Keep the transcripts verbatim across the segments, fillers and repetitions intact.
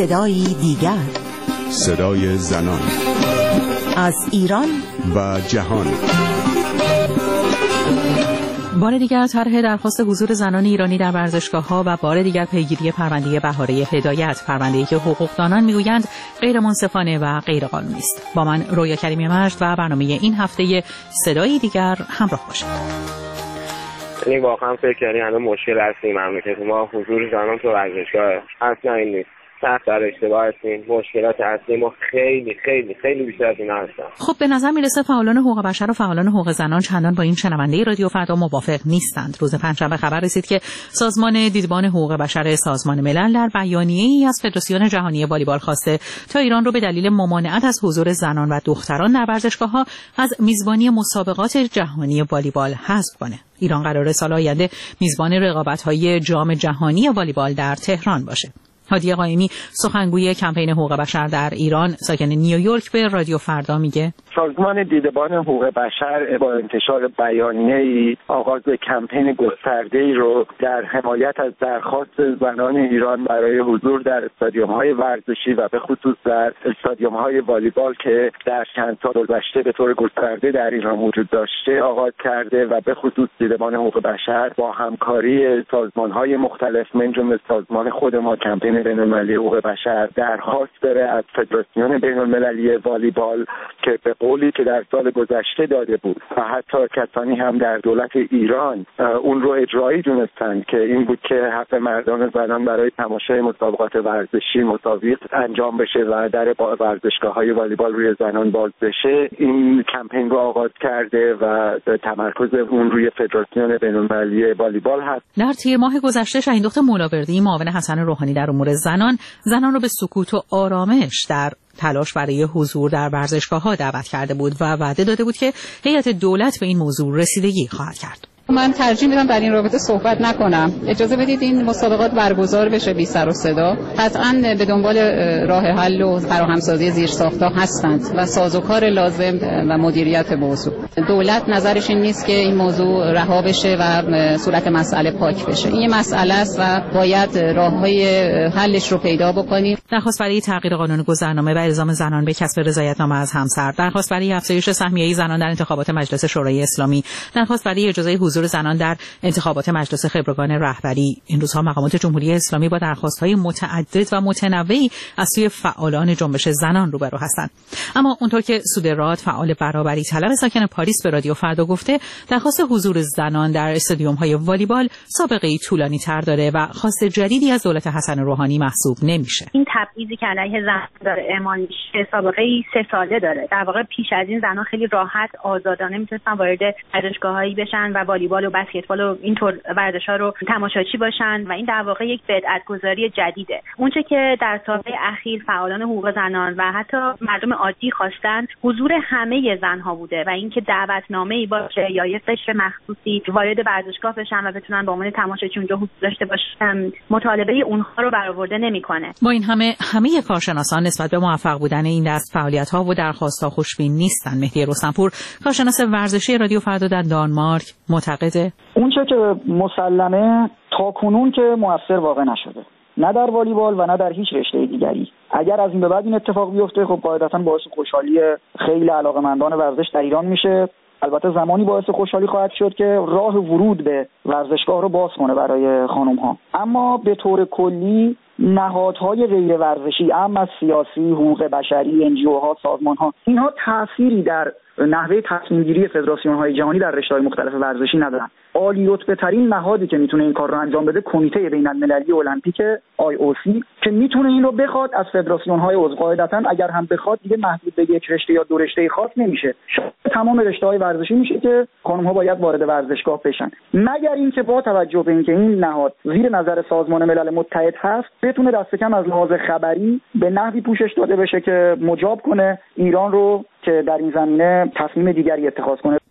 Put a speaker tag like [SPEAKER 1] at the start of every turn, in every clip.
[SPEAKER 1] صدایی دیگر،
[SPEAKER 2] صدای زنان
[SPEAKER 1] از ایران
[SPEAKER 2] و جهان.
[SPEAKER 3] بار دیگر طرح درخواست حضور زنان ایرانی در ورزشگاه‌ها و بار دیگر پیگیری پرونده بهاره هدایت، پرونده‌ای که حقوقدانان میگویند غیر منصفانه و غیر قانونی است. با من رویا کریمی مجد و برنامه این هفته صدایی دیگر همراه باشید.
[SPEAKER 4] یعنی واقعا فکر کردی الان مشکل هستیم مملکت ما حضور زنان تو ورزشگاه اصلا این نیست. سخت در اشتباه هستیم. مشکلات اصلی ما خیلی خیلی خیلی بیشتر از این هستن.
[SPEAKER 3] خب به نظر میرسه فعالان حقوق بشر و فعالان حقوق زنان چندان با این شنونده رادیو فردا موافق نیستند. روز پنجشنبه خبر رسید که سازمان دیدبان حقوق بشر سازمان ملل در بیانیه‌ای از فدراسیون جهانی والیبال خواسته تا ایران رو به دلیل ممانعت از حضور زنان و دختران در ورزشگاه‌ها از میزبانی مسابقات جهانی والیبال حذف کنه. ایران قراره سال آینده میزبان رقابت‌های جام جهانی والیبال در تهران باشه. هادی قائمی سخنگوی کمپین حقوق بشر در ایران ساکن نیویورک به رادیو فردا میگه
[SPEAKER 5] سازمان دیدبان حقوق بشر با انتشار بیانیه‌ای آغاز کمپین گسترده‌ای رو در حمایت از درخواست زنان ایران برای حضور در استادیوم‌های ورزشی و به خصوص در استادیوم‌های والیبال که در چند سال گذشته به طور گسترده در ایران وجود داشته آغاز کرده و به خصوص دیدبان حقوق بشر با همکاری سازمان‌های مختلف من جمله سازمان خود ما کمپین بین‌المللی حقوق بشر درخواست داره از فدراسیون بین‌المللی والیبال که به قولی که در سال گذشته داده بود و حتی کسانی هم در دولت ایران اون رو اجرایی دونستند که این بود که حق مردان و زنان برای تماشای مسابقات ورزشی مساوی انجام بشه و در ورزشگاه‌های والیبال روی زنان باز بشه. این کمپین رو آغاز کرده و تمرکز اون روی فدراسیون بین‌المللی والیبال هست.
[SPEAKER 3] در تیر ماه گذشته شاهین دختر مولاوردی معاون حسن روحانی در امور زنان زنان رو به سکوت و آرامش در تلاش برای حضور در ورزشگاه‌ها دعوت کرده بود و وعده داده بود که هیئت دولت به این موضوع رسیدگی خواهد کرد.
[SPEAKER 6] من ترجیح میدم در این رابطه صحبت نکنم. اجازه بدید این مسابقات برگزار بشه بی سر و صدا. قطعاً به دنبال راه حل و فراهمسازی زیرساخت‌ها هستند و سازوکار لازم و مدیریت موضوع. دولت نظرش این نیست که این موضوع رها بشه و صورت مسئله پاک بشه. این مسئله است و باید راههای حلش رو پیدا بکنیم.
[SPEAKER 3] درخواست برای تغییر قانون گذرنامه و الزام زنان به کسب رضایت‌نامه از همسر، درخواست برای افزایش سهمیه زنان در انتخابات مجلس شورای اسلامی، درخواست برای اجازه حضور زنان در انتخابات مجلس خبرگان رهبری. این روزها مقامات جمهوری اسلامی با درخواست‌های متعدد و متنوعی از سوی فعالان جنبش زنان روبرو هستند. اما اونطور که سودراد فعال برابری طلب ساکن پاریس به رادیو فردا گفته، درخواست حضور زنان در استادیوم‌های والیبال سابقه‌ای طولانی‌تر داره و خواست جدیدی از دولت حسن روحانی محسوب نمیشه.
[SPEAKER 7] این تبعیضی که علیه زنان داره اعمال میشه سابقه‌ای سه ساله داره. در واقع پیش از این زنان خیلی راحت آزادانه میتونستن وارد ورزشگاه‌هایی بشن و والیبال و بسکتبال و اینطور ورزش‌ها رو تماشاچی باشن و این در واقع یک بدعت‌گذاری جدیده. اونچه که در سال‌های اخیر فعالان حقوق زنان و حتی مردم عادی خواستن حضور همه زن‌ها بوده و اینکه دعوتنامه‌ای باشه یا یک قشر مخصوصی وارد ورزشگاه بشن و بتونن به عنوان تماشاچی اونجا حضور داشته باشن، مطالبه اونها رو برآورده نمی‌کنه.
[SPEAKER 3] با این همه همه کارشناسان نسبت به موفق بودن این دست فعالیت‌ها و درخواست‌ها خوشبین نیستن. مهدی رستمپور کارشناس ورزشی رادیو فردا در دانمارک معتقده
[SPEAKER 8] اونچه که مسلمه تا کنون که موثر واقع نشده، نه در والیبال و نه در هیچ رشته دیگری. اگر از این به بعد این اتفاق بیفته خب قاعدتاً باعث خوشحالی خیلی علاقه‌مندان ورزش در ایران میشه. البته زمانی باعث خوشحالی خواهد شد که راه ورود به ورزشگاه رو باز کنه برای خانم‌ها. اما به طور کلی نهادهای غیر ورزشی، اما از سیاسی، حقوق بشری، ان جی او ها، سازمان ها، اینها تأثیری در نحوه تصمیم گیری فدراسیون های جهانی در رشته‌های مختلف ورزشی ندارن. عالی رتبه ترین نهادی که میتونه این کار رو انجام بده کمیته بین المللی المپیک آی او سی که میتونه این رو بخواد از فدراسیون های عضو. قاعدتاً اگر هم بخواد دیگه محدود به یک رشته یا دو رشته خاص نمیشه. تمام رشته‌های ورزشی میشه که خانم‌ها باید وارد ورزشگاه بشن. مگر اینکه با توجه به اینکه این نهاد زیر نظر سازمان ملل متحد هست بتونه دست کم از لحاظ خبری به نحوی پوشش داده بشه که مجاب کنه ایران رو که در این زمینه تصمیم دیگری اتخاذ کنه.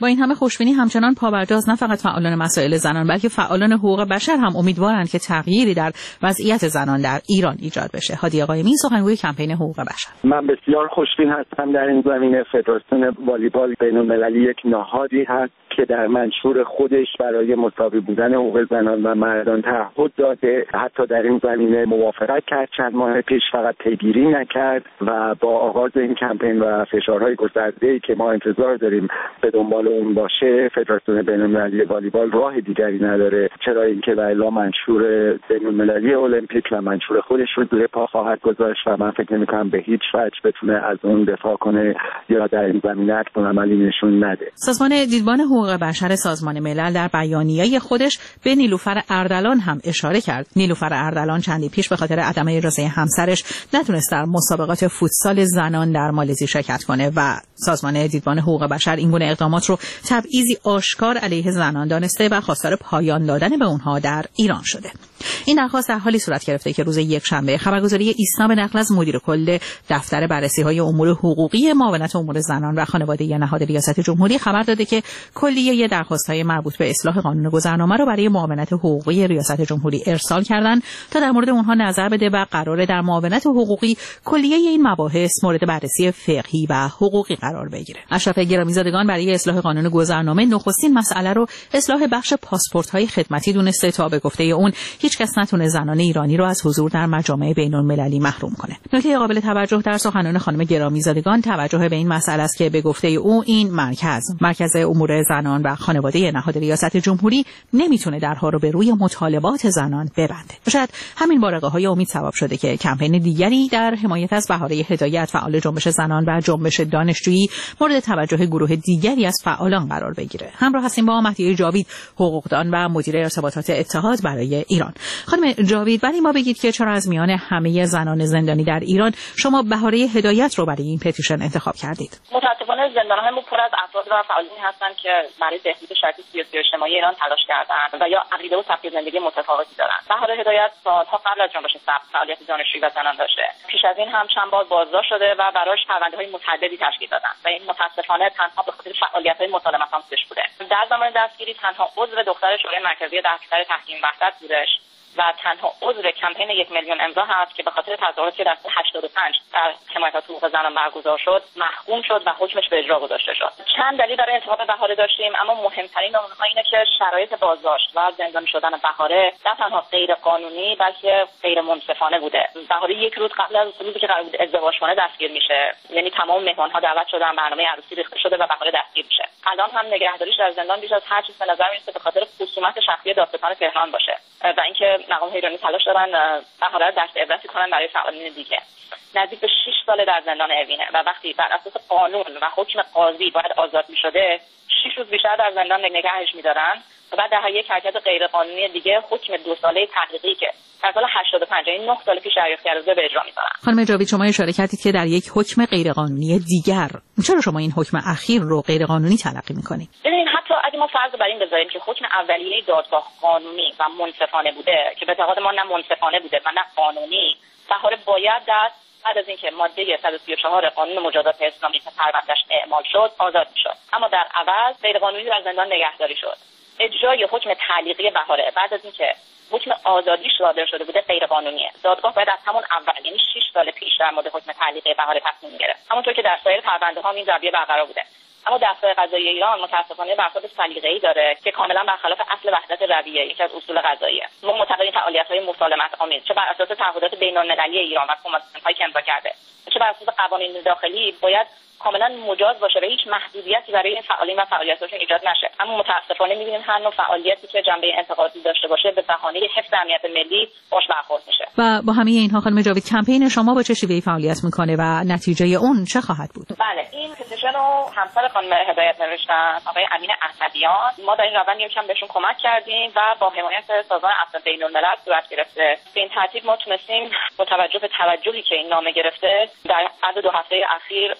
[SPEAKER 3] با این همه خوشبینی همچنان پابرجاست نه فقط فعالان مسائل زنان بلکه فعالان حقوق بشر هم امیدوارند که تغییری در وضعیت زنان در ایران ایجاد بشه. هادی قائمی، سخنگوی کمپین حقوق بشر:
[SPEAKER 5] من بسیار خوشبین هستم در این زمینه. فدراسیون والیبال بین‌المللی یک نهادی هست که در منشور خودش برای مساوی بودن حقوق زنان و مردان تعهد داده، حتی در این زمینه موافقت کرد چند ماه پیش، فقط پیگیری نکرد و با آغاز این کمپین و فشارهای گسترده‌ای که ما انتظار داریم به دنبال اون باشه، فدراسیون بین‌المللی والیبال راه دیگری نداره، چرا اینکه والا منشور بین‌المللی المپیک و منشور خودش رو زیر پا خواهد گذاشت و من فکر نمی‌کنم به هیچ وجه بتونه از اون دفاع کنه یا در این زمینه عملی نشون نده.
[SPEAKER 3] سازمان دیدبان حقوق بشر سازمان ملل در بیانیه خودش به نیلوفر اردلان هم اشاره کرد. نیلوفر اردلان چندی پیش به خاطر عدم اجازه همسرش نتونست در مسابقات فوتسال زنان در مالزی شرکت کنه و سازمان دیدبان حقوق بشر این گونه اقدامات رو تبعیضی آشکار علیه زنان دانسته و خواستار پایان دادن به اونها در ایران شده. این درخواست در حالی صورت گرفته که روز یکشنبه خبرگزاری ایسنا به نقل از مدیر کل دفتر بررسی‌های امور حقوقی معاونت امور زنان و خانواده نهاد ریاست جمهوری خبر داده که کلیه درخواست‌های مربوط به اصلاح قانون گذرنامه رو برای معاونت حقوقی ریاست جمهوری ارسال کردند تا در مورد اونها نظر بده و قراره در معاونت حقوقی کلیه این مباحث مورد بررسی فقهی و حقوقی قرار بگیره. اشرف گرامیزادگان برای اصلاح قانون گذرنامه نخستین مسئله رو اصلاح بخش پاسپورت‌های خدمتی دونسته تا به گفته اون هیچ کس نتونه زنان ایرانی رو از حضور در مجامع بین‌المللی محروم کنه. نکته قابل توجه در سخنان خانم گرامیزادگان توجه به این مسئله است که به گفته او این مرکز مرکز امور زنان و خانواده نهاد ریاست جمهوری نمیتونه درها رو به روی مطالبات زنان ببنده. شاید همین بارقه‌های امید سبب شده که کمپین دیگری در حمایت از بهاره هدایت، فعال جنبش زنان و جنبش دانشجویی مورد توجه گروه دیگری از فعالان قرار بگیره. همراه هستیم با مهدیه جاوید، حقوقدان و مدیر ارتباطات اتحاد برای ایران. خانم جاوید، برای ما بگید که چرا از میان همه زنان زندانی در ایران شما بهاره هدایت رو برای این پتیشن انتخاب کردید؟
[SPEAKER 9] متاسفانه زندان‌های پر از افراد و فعالانی هستند که برای بهبود شرایط سیاسی و اجتماعی ایران تلاش کردند و یا عقیده و سبک زندگی متفاوتی دارند. بهاره هدایت سالها قبل از جنبش سبز فعالیت دانشجویی و زنان داشته. پیش از این هم چند بار بازداشت شده و براش پرونده‌های متعددی تشکیل دادند و این متاسفانه تنها به خاطر فعالیت‌های مسالمت‌آمیزش بوده. در زمان دستگیری تنها عضو دختر شورای مرکزی دفتر تحکیم وحدت بودش و تنها عضو کمپین یک میلیون امضا هست که به خاطر تظاهراتی که در سال هشتاد و پنج در حمایت از حقوق زنان برگزار شد محکوم شد و حکمش به اجرا گذاشته شد. چند دلیل برای انتخاب بهاره داشتیم، اما مهمترین اونها اینه که شرایط بازداشت و زندانی شدن بهاره نه تنها غیر قانونی بلکه غیر منصفانه بوده. بهاره یک روز قبل از روزی که قرار بود ازدواج کنه دستگیر میشه، یعنی تمام مهمان‌ها دعوت شدن، برنامه عروسی ریخته شده و بهاره دستگیر میشه. الان هم نگهداریش در زندان بیش از هر چیز به نظر میاد به خاطر خصومت شخصی دادستان تهران باشه و اینکه مقام ایرانی تلاش دارن بهاره رو دست عبرتی کنن برای فعالین دیگه. نزدیک به شش سال در زندان اوینه و وقتی بر اساس قانون و حکم قاضی باید آزاد می‌شده، شش روز بیشتر در زندان نگهش می‌دارن و بعد در یک حرکت غیرقانونی دیگه حکم دو ساله تحقیقی که در سال هشتاد و پنج یعنی نه سال پیش دریافت کرده به اجرا می‌ذارن.
[SPEAKER 3] خانم جاوید، شما اشاره کردید که در یک حکم غیرقانونی دیگر، چرا شما این حکم اخیر رو غیرقانونی تلقی می‌کنید؟
[SPEAKER 9] ببینید، حتی اگه ما فرض بر این بذاریم که حکم اولیه دادگاه قانونی و منصفانه بوده که به اعتقاد ما نه منصفانه بوده و نه قانونی، بهاره باید در بعد از اینکه ماده صد و سی و چهار قانون مجازات اسلامی که پروندهش اعمال شد آزاد می‌شد، اما در عوض غیرقانونی در زندان نگهداری شد. اجرای حکم تعلیقی بهاره بعد از اینکه حکم آزادیش صادر شده بوده غیرقانونیه. دادگاه باید از همون اول یعنی شش سال پیش در مورد حکم تعلیقی بهاره تصمیم گرفت، همونطور که در سایر پرونده‌ها این رویه برقرار بوده. اما دستگاه قضایی ایران متأسفانه برخورد سلیقه‌ای داره که کاملا برخلاف اصل وحدت رویه، یکی از اصول قضاییه. ما معتقدیم فعالیت‌های مسالمت آمیز چه بر اساس تعهدات بین‌المللی ایران و کنوانسیون‌هایی که امضا کرده، چه بر اساس قوانین داخلی باید کاملا مجاز باشه و هیچ محدودیتی برای این فعالین و فعالیتاشون ایجاد نشه. اما متأسفانه می‌بینیم هر نوع فعالیتی که جنبه انتقادی داشته باشه به بهانه حفظ امنیت ملی باش برخورد میشه.
[SPEAKER 3] و با همه اینها خانم جاوید، کمپین شما با چه شیوهی فعالیت میکنه و نتیجه اون چه خواهد بود؟
[SPEAKER 9] بله، این پتیشن رو همسر خانم هدایت نوشتن، آقای امین اسدیان. ما در این روند یکم بهشون کمک کردیم و با حمایت سازمان افراد بین‌الملل صورت گرفته. به این ترتیب ما تونستیم با توجه به توجهی که این نامه گرفته در عدد دو هفته اخیر حدود صد و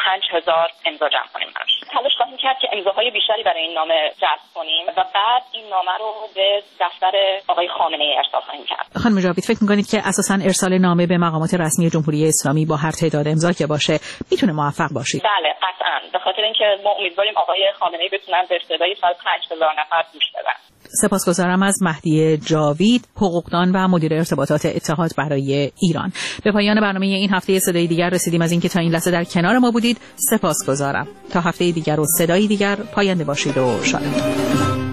[SPEAKER 9] پنج هزار امضا جمع کنیم براش. تلاش خواهیم کرد که امضاهای بیشتری برای این نامه جذب کنیم و بعد این نامه رو به دفتر آقای خامنه‌ای ارسال خواهیم کرد.
[SPEAKER 3] خانم جاوید، فکر می‌کنید که اساساً ارسال نامه به مقامات رسمی جمهوری اسلامی با هر تعداد امضا که باشه میتونه موفق باشه؟
[SPEAKER 9] بله قطعاً، به خاطر اینکه ما امیدواریم آقای خامنه‌ای بتونن به صدای صد و پنج هزار نفر گوش بدن.
[SPEAKER 3] سپاسگزارم از مهدی جاوید، حقوقدان و مدیر ارتباطات اتحاد برای ایران. به پایان برنامه این هفته صدای دیگر رسیدیم. از اینکه تا این لحظه در کنار ما بودید سپاسگزارم. تا هفته دیگر و صدای دیگر، پاینده باشید و شاد.